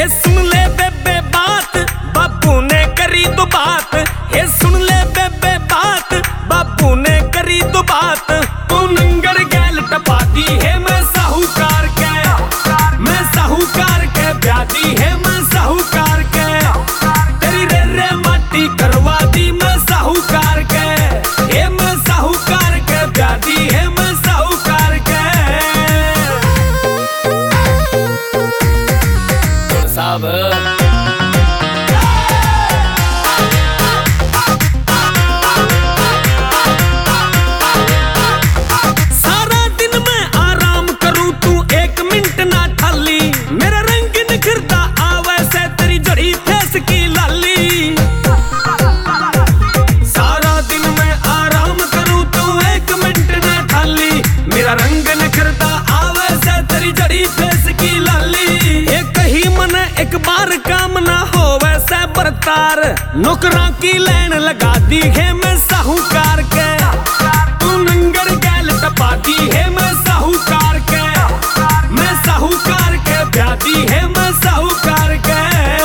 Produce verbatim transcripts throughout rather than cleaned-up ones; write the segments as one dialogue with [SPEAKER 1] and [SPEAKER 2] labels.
[SPEAKER 1] हे सुन ले बेबे बात, बापू ने करी तो बात। हे सुन ले बेबे बात, बापू ने करी तो बात। तू नंगर गैल टपाती है मैं साहूकार के, मैं साहूकार के ब्यादी है मैं साहूकार के। तेरी रे रे माटी करवा दी मैं साहूकार के, ये मैं साहूकार के ब्यादी है मैं साहूकार के। साहब एक बार काम ना हो वैसे बरतार, नौकरां की लाइन लगा दी है मैं साहूकार के। तू नंगर गैल टपाती है मैं साहूकार के, मैं साहूकार के ब्यादी है मैं साहूकार के।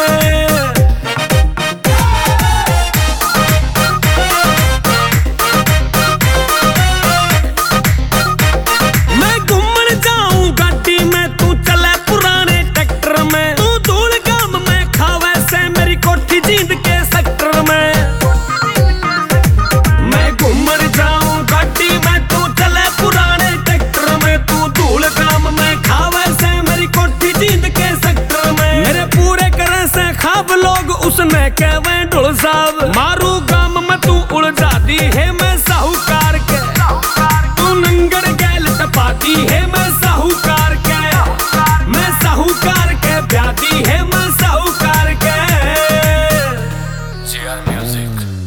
[SPEAKER 1] मैं घूमन जाऊं गाड़ी में, तू चले पुराने ट्रैक्टर में। जींद के सेक्टर में मैं घूमर जाऊं गाड़ी में, तू चले पुराने ट्रैक्टर में। तू धूल काम में खावे से मेरी कोठी जींद के सेक्टर में। मेरे पूरे करे से खाब लोग उसने कहवे ढोल साहब। मारू गाम में तू उलझा दी है मैं साहूकार के। तू नंगर गैल टपाती है मैं साहूकार के, मैं साहूकार के ब्यादी है मैं साहूकार के। Music